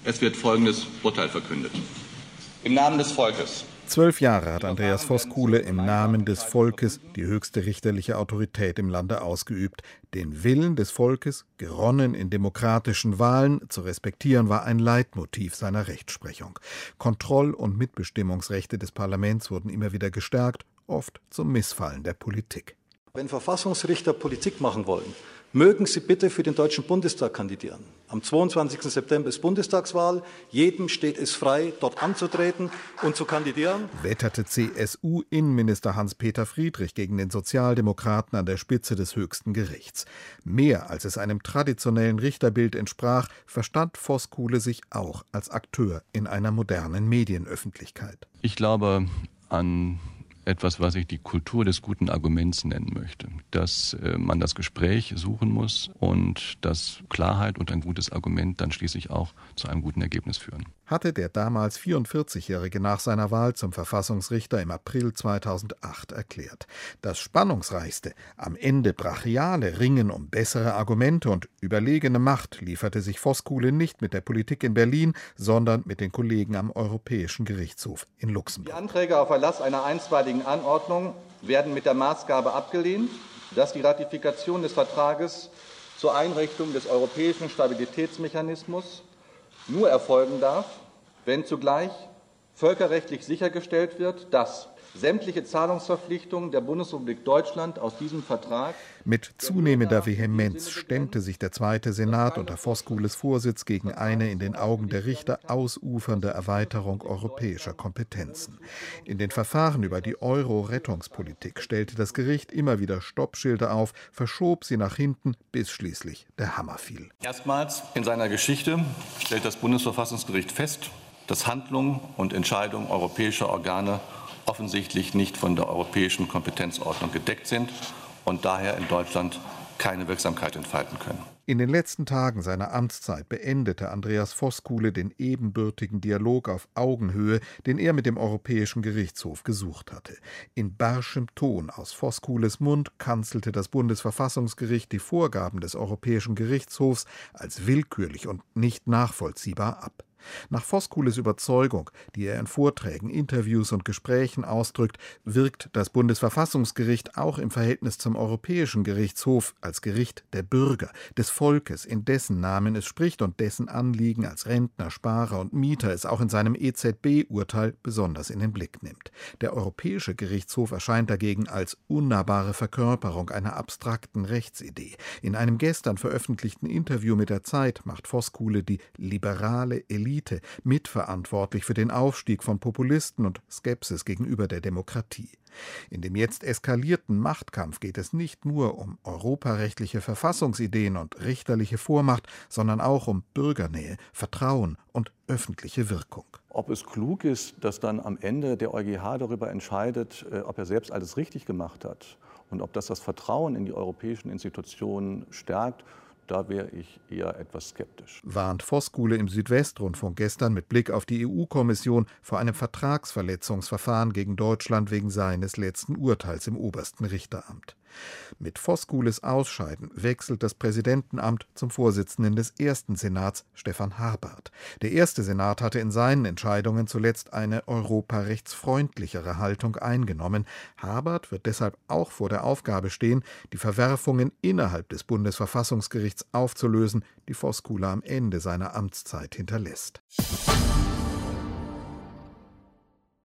Es wird folgendes Urteil verkündet. Im Namen des Volkes. 12 Jahre hat Andreas Voskuhle im Namen des Volkes die höchste richterliche Autorität im Lande ausgeübt. Den Willen des Volkes, geronnen in demokratischen Wahlen, zu respektieren, war ein Leitmotiv seiner Rechtsprechung. Kontroll- und Mitbestimmungsrechte des Parlaments wurden immer wieder gestärkt, oft zum Missfallen der Politik. Wenn Verfassungsrichter Politik machen wollen, mögen sie bitte für den Deutschen Bundestag kandidieren. Am 22. September ist Bundestagswahl. Jedem steht es frei, dort anzutreten und zu kandidieren. Wetterte CSU-Innenminister Hans-Peter Friedrich gegen den Sozialdemokraten an der Spitze des höchsten Gerichts. Mehr als es einem traditionellen Richterbild entsprach, verstand Voskuhle sich auch als Akteur in einer modernen Medienöffentlichkeit. Ich glaube an etwas, was ich die Kultur des guten Arguments nennen möchte. Dass man das Gespräch suchen muss und dass Klarheit und ein gutes Argument dann schließlich auch zu einem guten Ergebnis führen. Hatte der damals 44-Jährige nach seiner Wahl zum Verfassungsrichter im April 2008 erklärt. Das Spannungsreichste, am Ende brachiale Ringen um bessere Argumente und überlegene Macht lieferte sich Voskuhle nicht mit der Politik in Berlin, sondern mit den Kollegen am Europäischen Gerichtshof in Luxemburg. Die Anträge auf Erlass einer einstweiligen Anordnung werden mit der Maßgabe abgelehnt, dass die Ratifikation des Vertrages zur Einrichtung des Europäischen Stabilitätsmechanismus nur erfolgen darf, wenn zugleich völkerrechtlich sichergestellt wird, dass sämtliche Zahlungsverpflichtungen der Bundesrepublik Deutschland aus diesem Vertrag. Mit zunehmender Vehemenz stemmte sich der Zweite Senat unter Voskuhles Vorsitz gegen eine in den Augen der Richter ausufernde Erweiterung europäischer Kompetenzen. In den Verfahren über die Euro-Rettungspolitik stellte das Gericht immer wieder Stoppschilder auf, verschob sie nach hinten, bis schließlich der Hammer fiel. Erstmals in seiner Geschichte stellt das Bundesverfassungsgericht fest, dass Handlungen und Entscheidungen europäischer Organe offensichtlich nicht von der europäischen Kompetenzordnung gedeckt sind und daher in Deutschland keine Wirksamkeit entfalten können. In den letzten Tagen seiner Amtszeit beendete Andreas Voskuhle den ebenbürtigen Dialog auf Augenhöhe, den er mit dem Europäischen Gerichtshof gesucht hatte. In barschem Ton aus Voskuhles Mund kanzelte das Bundesverfassungsgericht die Vorgaben des Europäischen Gerichtshofs als willkürlich und nicht nachvollziehbar ab. Nach Voskuhles Überzeugung, die er in Vorträgen, Interviews und Gesprächen ausdrückt, wirkt das Bundesverfassungsgericht auch im Verhältnis zum Europäischen Gerichtshof als Gericht der Bürger, des Volkes, in dessen Namen es spricht und dessen Anliegen als Rentner, Sparer und Mieter es auch in seinem EZB-Urteil besonders in den Blick nimmt. Der Europäische Gerichtshof erscheint dagegen als unnahbare Verkörperung einer abstrakten Rechtsidee. In einem gestern veröffentlichten Interview mit der Zeit macht Voskuhle die liberale Elite mitverantwortlich für den Aufstieg von Populisten und Skepsis gegenüber der Demokratie. In dem jetzt eskalierten Machtkampf geht es nicht nur um europarechtliche Verfassungsideen und richterliche Vormacht, sondern auch um Bürgernähe, Vertrauen und öffentliche Wirkung. Ob es klug ist, dass dann am Ende der EuGH darüber entscheidet, ob er selbst alles richtig gemacht hat und ob das Vertrauen in die europäischen Institutionen stärkt, da wäre ich eher etwas skeptisch. Warnt Voskuhle im Südwestrundfunk gestern mit Blick auf die EU-Kommission vor einem Vertragsverletzungsverfahren gegen Deutschland wegen seines letzten Urteils im obersten Richteramt. Mit Voskuhles Ausscheiden wechselt das Präsidentenamt zum Vorsitzenden des ersten Senats, Stefan Habart. Der erste Senat hatte in seinen Entscheidungen zuletzt eine europarechtsfreundlichere Haltung eingenommen. Habart wird deshalb auch vor der Aufgabe stehen, die Verwerfungen innerhalb des Bundesverfassungsgerichts aufzulösen, die Voskuhle am Ende seiner Amtszeit hinterlässt.